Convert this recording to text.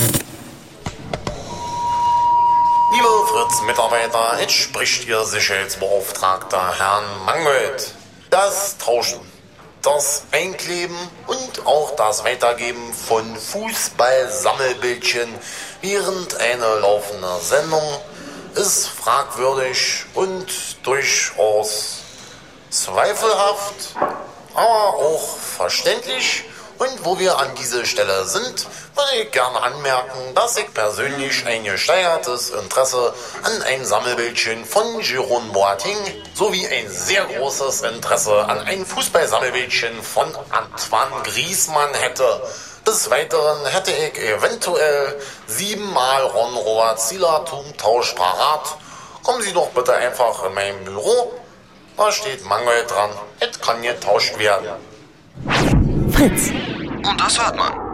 Liebe Fritz-Mitarbeiter, jetzt spricht Ihr Sicherheitsbeauftragter Herrn Mangold. Das Tauschen, das Einkleben und auch das Weitergeben von Fußball-Sammelbildchen während einer laufenden Sendung ist fragwürdig und durchaus zweifelhaft, aber auch verständlich. Und wo wir an dieser Stelle sind, würde ich gerne anmerken, dass ich persönlich ein gesteigertes Interesse an einem Sammelbildchen von Jérôme Boateng sowie ein sehr großes Interesse an einem Fußballsammelbildchen von Antoine Griezmann hätte. Des Weiteren hätte ich eventuell 7-mal Ron-Robert Zieler-Tausch parat. Kommen Sie doch bitte einfach in mein Büro. Da steht Mangold dran. Es kann getauscht werden. Fritz. Und das hört man.